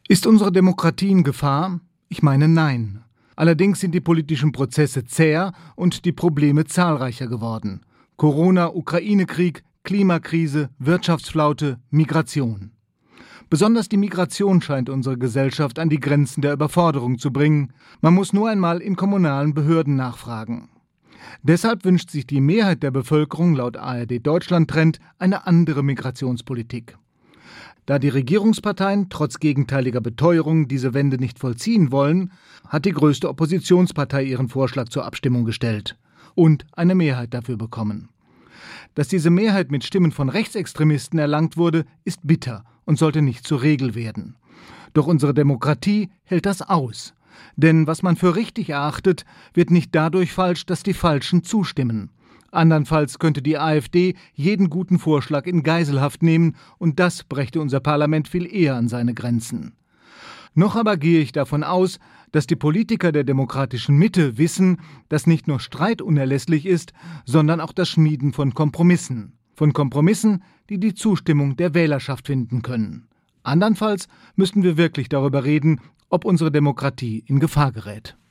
Ist unsere Demokratie in Gefahr? Ich meine, nein. Allerdings sind die politischen Prozesse zäher und die Probleme zahlreicher geworden. Corona, Ukraine-Krieg, Klimakrise, Wirtschaftsflaute, Migration. Besonders die Migration scheint unsere Gesellschaft an die Grenzen der Überforderung zu bringen. Man muss nur einmal in kommunalen Behörden nachfragen. Deshalb wünscht sich die Mehrheit der Bevölkerung laut ARD Deutschland Trend eine andere Migrationspolitik. Da die Regierungsparteien trotz gegenteiliger Beteuerungen diese Wende nicht vollziehen wollen, hat die größte Oppositionspartei ihren Vorschlag zur Abstimmung gestellt und eine Mehrheit dafür bekommen. Dass diese Mehrheit mit Stimmen von Rechtsextremisten erlangt wurde, ist bitter und sollte nicht zur Regel werden. Doch unsere Demokratie hält das aus. Denn was man für richtig erachtet, wird nicht dadurch falsch, dass die Falschen zustimmen. Andernfalls könnte die AfD jeden guten Vorschlag in Geiselhaft nehmen und das brächte unser Parlament viel eher an seine Grenzen. Noch aber gehe ich davon aus, dass die Politiker der demokratischen Mitte wissen, dass nicht nur Streit unerlässlich ist, sondern auch das Schmieden von Kompromissen. Von Kompromissen, die die Zustimmung der Wählerschaft finden können. Andernfalls müssten wir wirklich darüber reden, ob unsere Demokratie in Gefahr gerät.